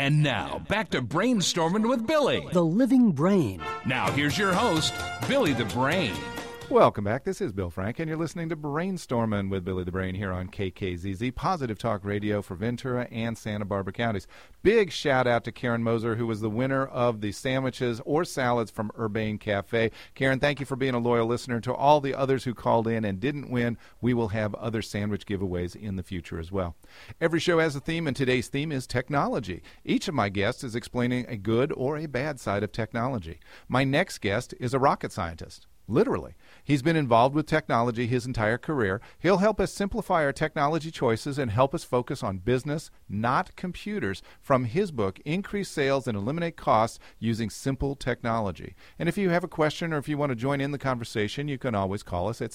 And now, back to Brainstorming with Billy, the living brain. Now, here's your host, Billy the Brain. Welcome back. This is Bill Frank, and you're listening to Brainstorming with Billy the Brain here on KKZZ, Positive Talk Radio for Ventura and Santa Barbara counties. Big shout-out to Karen Moser, who was the winner of the sandwiches or salads from Urbane Cafe. Karen, thank you for being a loyal listener. To all the others who called in and didn't win, we will have other sandwich giveaways in the future as well. Every show has a theme, and today's theme is technology. Each of my guests is explaining a good or a bad side of technology. My next guest is a rocket scientist. Literally. He's been involved with technology his entire career. He'll help us simplify our technology choices and help us focus on business, not computers, from his book, Increase Sales and Eliminate Costs Using Simple Technology. And if you have a question or if you want to join in the conversation, you can always call us at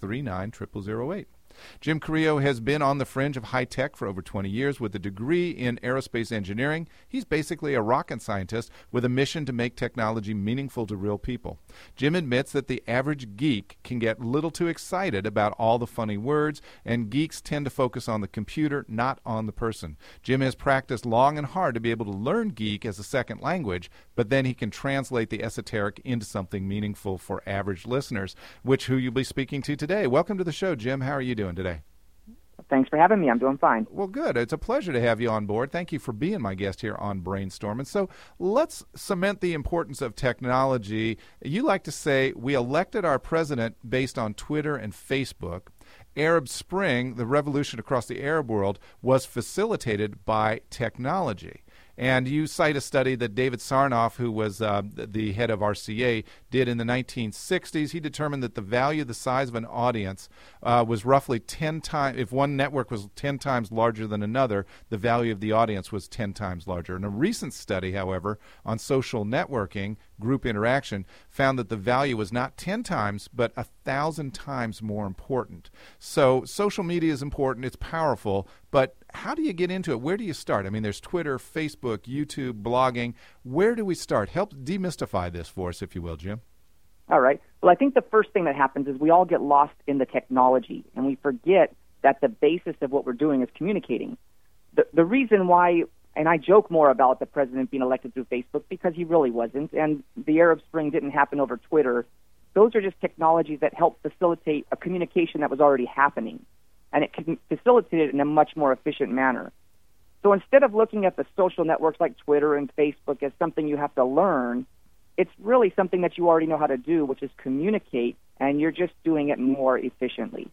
639-0008. Jim Carrillo has been on the fringe of high tech for over 20 years with a degree in aerospace engineering. He's basically a rocket scientist with a mission to make technology meaningful to real people. Jim admits that the average geek can get a little too excited about all the funny words, and geeks tend to focus on the computer, not on the person. Jim has practiced long and hard to be able to learn geek as a second language, but then he can translate the esoteric into something meaningful for average listeners, who you'll be speaking to today. Welcome to the show, Jim. How are you doing today? Thanks for having me. I'm doing fine. Well, good. It's a pleasure to have you on board. Thank you for being my guest here on Brainstorming. So let's cement the importance of technology. You like to say we elected our president based on Twitter and Facebook. Arab Spring, the revolution across the Arab world, was facilitated by technology. And you cite a study that David Sarnoff, who was the head of RCA, did in the 1960s. He determined that the value, the size of an audience, was roughly 10 times. If one network was 10 times larger than another, the value of the audience was 10 times larger. And a recent study, however, on social networking, group interaction, found that the value was not 10 times, but 1,000 times more important. So social media is important. It's powerful. But how do you get into it? Where do you start? I mean, there's Twitter, Facebook, YouTube, blogging. Where do we start? Help demystify this for us, if you will, Jim. All right. Well, I think the first thing that happens is we all get lost in the technology, and we forget that the basis of what we're doing is communicating. The reason why, and I joke more about the president being elected through Facebook because he really wasn't, and the Arab Spring didn't happen over Twitter. Those are just technologies that help facilitate a communication that was already happening, and it can facilitate it in a much more efficient manner. So instead of looking at the social networks like Twitter and Facebook as something you have to learn, it's really something that you already know how to do, which is communicate, and you're just doing it more efficiently.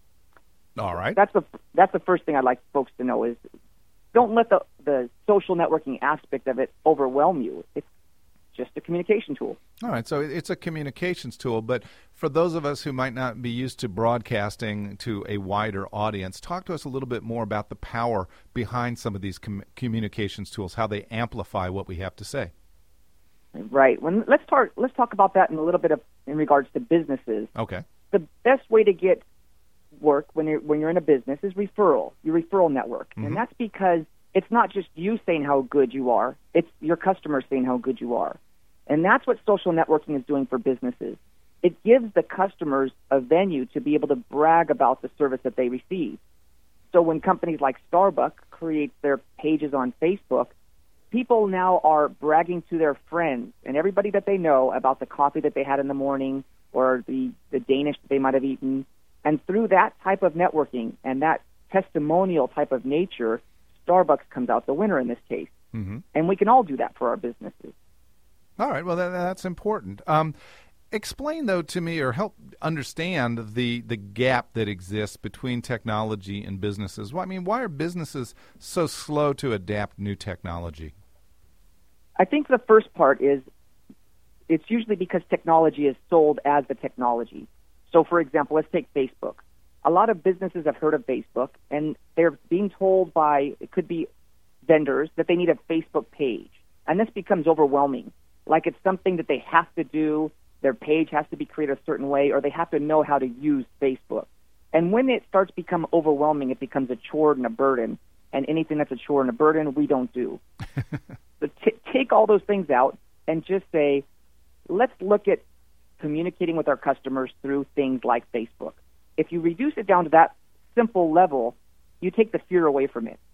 All right. That's the first thing I'd like folks to know is don't let the social networking aspect of it overwhelm you. It's just a communication tool. All right, so it's a communications tool, but for those of us who might not be used to broadcasting to a wider audience, talk to us a little bit more about the power behind some of these communications tools, how they amplify what we have to say. Right. Let's talk about that in a little bit in regards to businesses. Okay. The best way to get work when you're in a business is your referral network, Mm-hmm. and that's because it's not just you saying how good you are; it's your customers saying how good you are, and that's what social networking is doing for businesses. It gives the customers a venue to be able to brag about the service that they receive. So when companies like Starbucks create their pages on Facebook, people now are bragging to their friends and everybody that they know about the coffee that they had in the morning or the Danish that they might have eaten. And through that type of networking and that testimonial type of nature, Starbucks comes out the winner in this case. Mm-hmm. And we can all do that for our businesses. All right. Well, that's important. Explain, though, to me, or help understand the gap that exists between technology and businesses. Well, I mean, why are businesses so slow to adapt new technology? I think the first part is it's usually because technology is sold as the technology. So, for example, let's take Facebook. A lot of businesses have heard of Facebook, and they're being told by, it could be vendors, that they need a Facebook page. And this becomes overwhelming. Like it's something that they have to do. Their page has to be created a certain way, or they have to know how to use Facebook. And when it starts to become overwhelming, it becomes a chore and a burden. And anything that's a chore and a burden, we don't do. So take all those things out and just say, let's look at communicating with our customers through things like Facebook. If you reduce it down to that simple level, you take the fear away from it.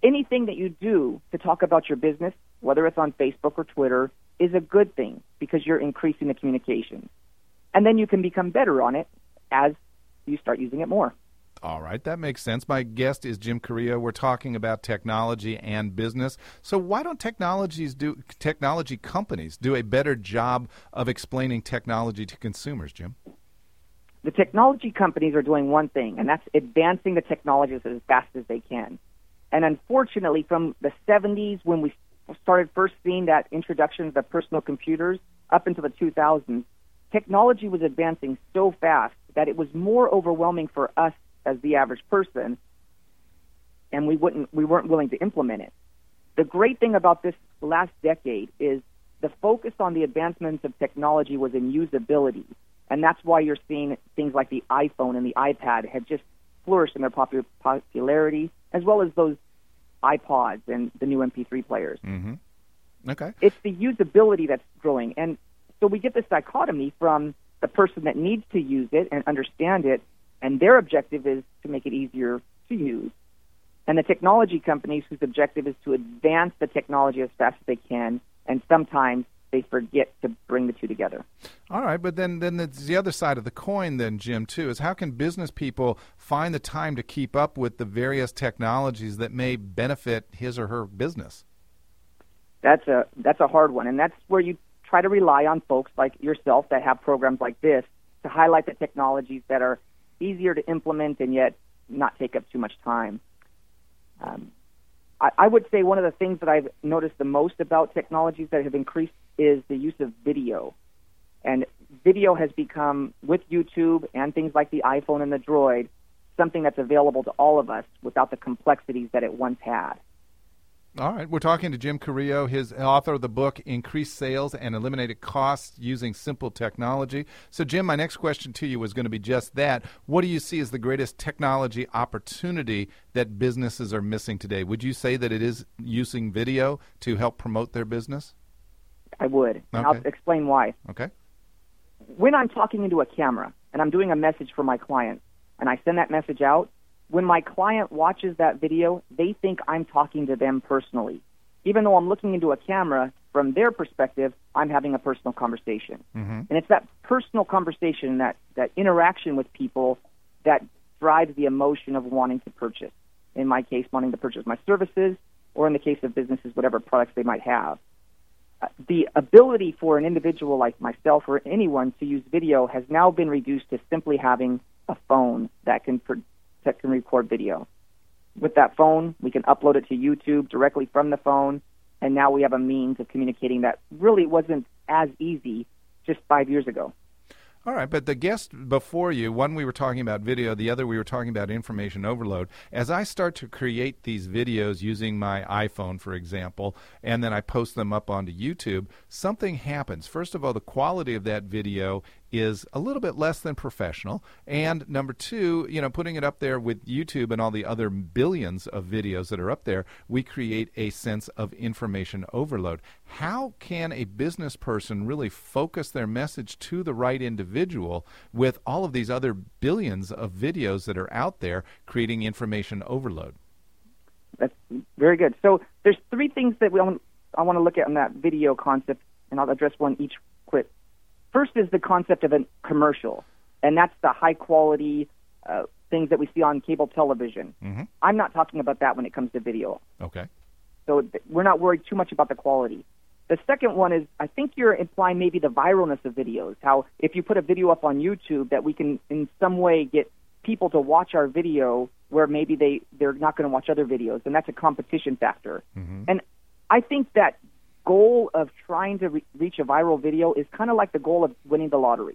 anything that you do to talk about your business, whether it's on Facebook or Twitter, is a good thing because you're increasing the communication. And then you can become better on it as you start using it more. All right, that makes sense. My guest is Jim Carrillo. We're talking about technology and business. So why don't technology companies do a better job of explaining technology to consumers, Jim? The technology companies are doing one thing, and that's advancing the technologies as fast as they can. And unfortunately, from the 70s, when we started first seeing that introduction of the personal computers up into the 2000s, technology was advancing so fast that it was more overwhelming for us as the average person, and we weren't willing to implement it. The great thing about this last decade is the focus on the advancements of technology was in usability, and that's why you're seeing things like the iPhone and the iPad have just flourished in their popularity, as well as those iPods and the new MP3 players. Mm-hmm. Okay. It's the usability that's growing, and so we get this dichotomy from the person that needs to use it and understand it, and their objective is to make it easier to use, and the technology companies whose objective is to advance the technology as fast as they can, and sometimes they forget to bring the two together. All right, but then it's the other side of the coin then, Jim, too, is how can business people find the time to keep up with the various technologies that may benefit his or her business? That's a hard one, and that's where you try to rely on folks like yourself that have programs like this to highlight the technologies that are easier to implement and yet not take up too much time. I would say one of the things that I've noticed the most about technologies that have increased is the use of video. And video has become, with YouTube and things like the iPhone and the Droid, something that's available to all of us without the complexities that it once had. All right. We're talking to Jim Carrillo, his author of the book, Increased Sales and Eliminated Costs Using Simple Technology. So, Jim, my next question to you was going to be just that. What do you see as the greatest technology opportunity that businesses are missing today? Would you say that it is using video to help promote their business? I would, and I'll explain why. Okay. When I'm talking into a camera and I'm doing a message for my client and I send that message out, when my client watches that video, they think I'm talking to them personally. Even though I'm looking into a camera, from their perspective, I'm having a personal conversation. Mm-hmm. And it's that personal conversation, that interaction with people that drives the emotion of wanting to purchase. In my case, wanting to purchase my services, or in the case of businesses, whatever products they might have. The ability for an individual like myself or anyone to use video has now been reduced to simply having a phone that can record video. With that phone, we can upload it to YouTube directly from the phone, and now we have a means of communicating that really wasn't as easy just 5 years ago. All right, but the guest before you, one we were talking about video, the other we were talking about information overload. As I start to create these videos using my iPhone, for example, and then I post them up onto YouTube, something happens. First of all, the quality of that video is a little bit less than professional. And number two, putting it up there with YouTube and all the other billions of videos that are up there, we create a sense of information overload. How can a business person really focus their message to the right individual with all of these other billions of videos that are out there creating information overload? That's very good. So there's three things that I want to look at in that video concept, and I'll address one each quick. First is the concept of a commercial, and that's the high-quality things that we see on cable television. Mm-hmm. I'm not talking about that when it comes to video. Okay. So we're not worried too much about the quality. The second one is, I think you're implying maybe the viralness of videos, how if you put a video up on YouTube that we can in some way get people to watch our video where maybe they're not going to watch other videos, and that's a competition factor. Mm-hmm. And I think that goal of trying to reach a viral video is kind of like the goal of winning the lottery.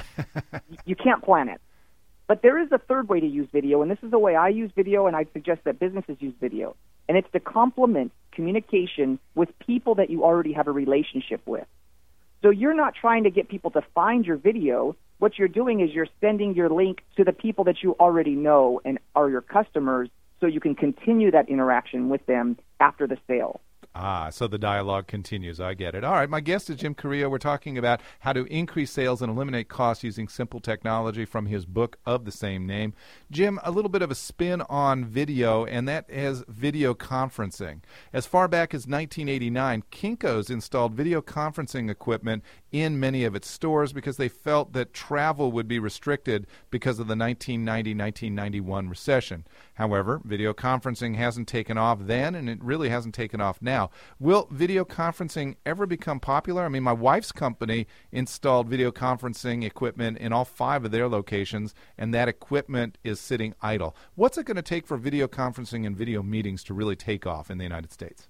You can't plan it. But there is a third way to use video, and this is the way I use video, and I suggest that businesses use video. And it's to complement communication with people that you already have a relationship with. So you're not trying to get people to find your video. What you're doing is you're sending your link to the people that you already know and are your customers, so you can continue that interaction with them after the sale. So the dialogue continues. I get it. All right, my guest is Jim Carrillo. We're talking about how to increase sales and eliminate costs using simple technology from his book of the same name. Jim, a little bit of a spin on video, and that is video conferencing. As far back as 1989, Kinko's installed video conferencing equipment in many of its stores because they felt that travel would be restricted because of the 1990-1991 recession. However, video conferencing hasn't taken off then, and it really hasn't taken off now. Will video conferencing ever become popular? I mean, my wife's company installed video conferencing equipment in all 5 of their locations, and that equipment is sitting idle. What's it going to take for video conferencing and video meetings to really take off in the United States?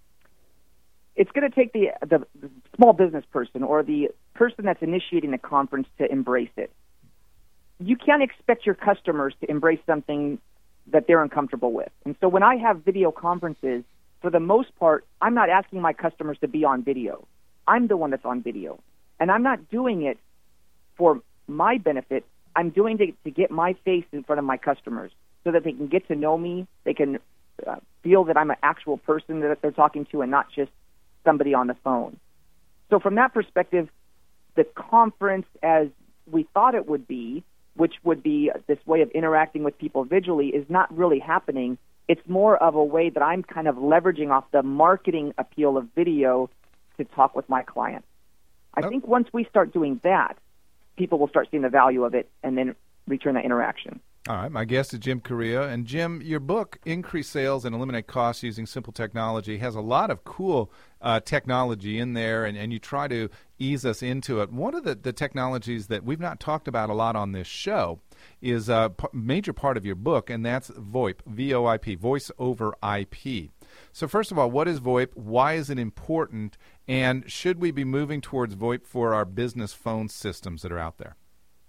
It's going to take the small business person or the person that's initiating the conference to embrace it. You can't expect your customers to embrace something that they're uncomfortable with. And so when I have video conferences, for the most part, I'm not asking my customers to be on video. I'm the one that's on video. And I'm not doing it for my benefit. I'm doing it to get my face in front of my customers so that they can get to know me. They can feel that I'm an actual person that they're talking to and not just somebody on the phone. So from that perspective, the conference as we thought it would be, which would be this way of interacting with people visually, is not really happening. It's more of a way that I'm kind of leveraging off the marketing appeal of video to talk with my clients. I think once we start doing that, people will start seeing the value of it and then return that interaction. All right, my guest is Jim Carrillo. And Jim, your book, Increase Sales and Eliminate Costs Using Simple Technology, has a lot of cool technology in there, and you try to ease us into it. One of the technologies that we've not talked about a lot on this show is a major part of your book, and that's VoIP, V-O-I-P, Voice over IP. So first of all, what is VoIP? Why is it important? And should we be moving towards VoIP for our business phone systems that are out there?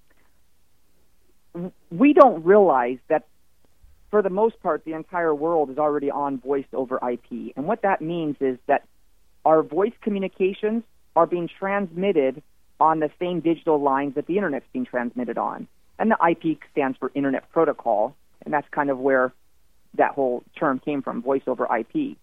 We don't realize that, for the most part, the entire world is already on voice over IP. And what that means is that our voice communications are being transmitted on the same digital lines that the Internet's being transmitted on. And the IP stands for Internet Protocol, and that's kind of where that whole term came from, voice over IP.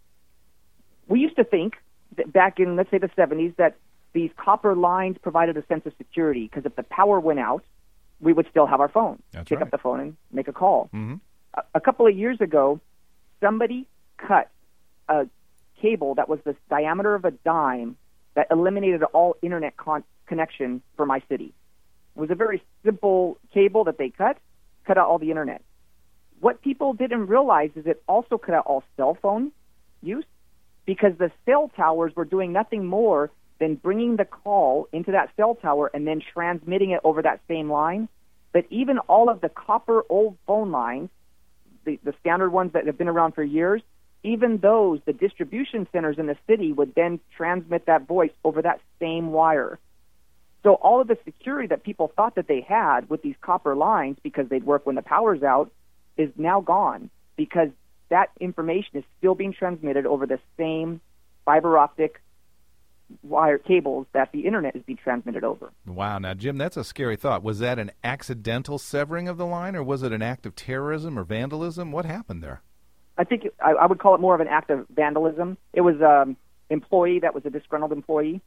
We used to think that back in, let's say, the 70s, that these copper lines provided a sense of security, because if the power went out, we would still have our phone. Pick up the phone and make a call. Mm-hmm. A couple of years ago, somebody cut a cable that was the diameter of a dime that eliminated all Internet connection for my city. It was a very simple cable that they cut out all the Internet. What people didn't realize is it also cut out all cell phone use, because the cell towers were doing nothing more than bringing the call into that cell tower and then transmitting it over that same line. But even all of the copper old phone lines, the standard ones that have been around for years, even those, the distribution centers in the city would then transmit that voice over that same wire. So all of the security that people thought that they had with these copper lines, because they'd work when the power's out, is now gone, because that information is still being transmitted over the same fiber optic wire cables that the Internet is being transmitted over. Wow. Now, Jim, that's a scary thought. Was that an accidental severing of the line, or was it an act of terrorism or vandalism? What happened there? I think I would call it more of an act of vandalism. It was an employee that was a disgruntled employee.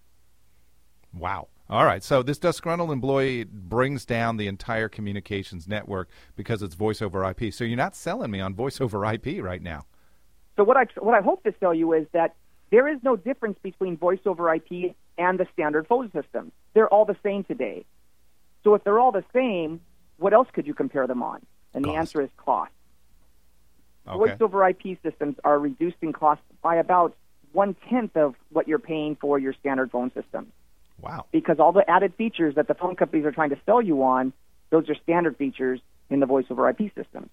Wow. All right. So this disgruntled employee brings down the entire communications network because it's voice over IP. So you're not selling me on voice over IP right now. So what I hope to tell you is that there is no difference between voice over IP and the standard phone system. They're all the same today. So if they're all the same, what else could you compare them on? And the answer is cost. Okay. Voice over IP systems are reducing costs by about 1/10 of what you're paying for your standard phone system. Wow. Because all the added features that the phone companies are trying to sell you on, those are standard features in the voice over IP system.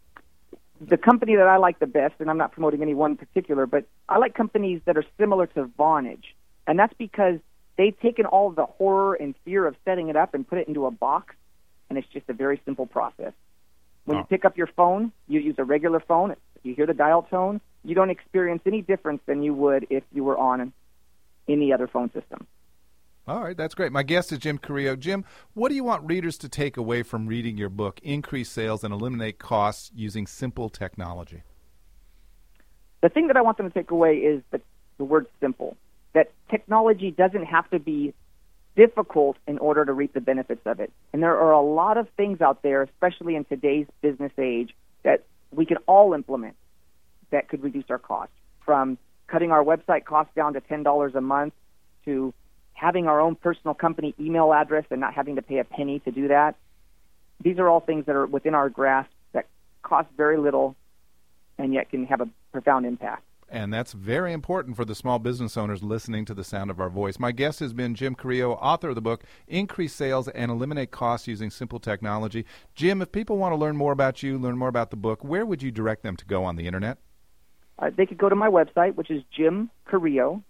The company that I like the best, and I'm not promoting any one particular, but I like companies that are similar to Vonage. And that's because they've taken all of the horror and fear of setting it up and put it into a box, and it's just a very simple process. When you pick up your phone, you use a regular phone, you hear the dial tone, you don't experience any difference than you would if you were on any other phone system. All right, that's great. My guest is Jim Carrillo. Jim, what do you want readers to take away from reading your book, Increase Sales and Eliminate Costs Using Simple Technology? The thing that I want them to take away is that the word simple, that technology doesn't have to be difficult in order to reap the benefits of it. And there are a lot of things out there, especially in today's business age, that we can all implement that could reduce our costs, from cutting our website costs down to $10 a month to having our own personal company email address and not having to pay a penny to do that. These are all things that are within our grasp that cost very little and yet can have a profound impact. And that's very important for the small business owners listening to the sound of our voice. My guest has been Jim Carrillo, author of the book, Increase Sales and Eliminate Costs Using Simple Technology. Jim, if people want to learn more about you, learn more about the book, where would you direct them to go on the Internet? They could go to my website, which is Jim Carrillo,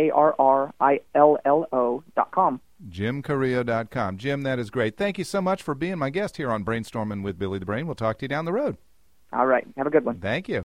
Carrillo.com. JimCarrillo.com. Jim, that is great. Thank you so much for being my guest here on Brainstorming with Billy the Brain. We'll talk to you down the road. All right. Have a good one. Thank you.